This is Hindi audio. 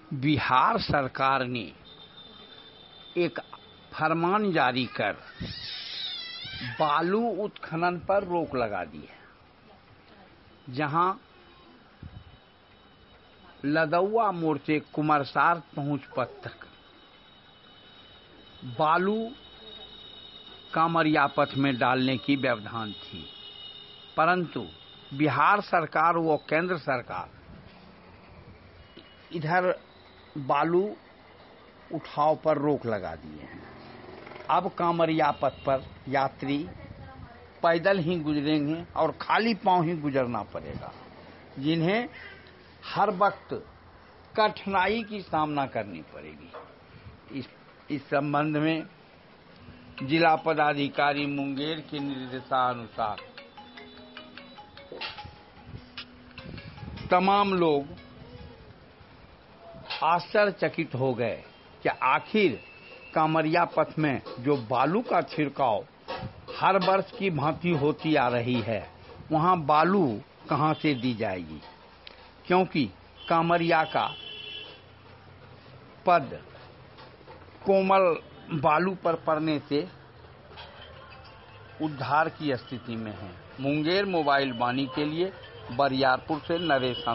बिहार सरकार ने एक फरमान जारी कर बालू उत्खनन पर रोक लगा दी है। जहां लदौआ मोड़ से कुमरसार पहुंच पथ तक बालू कांवरिया पथ में डालने की व्यवधान थी, परंतु बिहार सरकार व केंद्र सरकार इधर बालू उठाव पर रोक लगा दिए हैं। अब कांवरिया पथ पर यात्री पैदल ही गुजरेंगे और खाली पांव ही गुजरना पड़ेगा, जिन्हें हर वक्त कठिनाई की सामना करनी पड़ेगी। इस संबंध में जिला पदाधिकारी मुंगेर के निर्देशानुसार तमाम लोग आश्चर्यचकित हो गए कि आखिर कांवरिया पथ में जो बालू का छिड़काव हर वर्ष की भांति होती आ रही है, वहां बालू कहां से दी जाएगी, क्योंकि कांवरिया का पद कोमल बालू पर पड़ने से उद्धार की स्थिति में है। मुंगेर मोबाइल वाणी के लिए बरियारपुर से नरेश।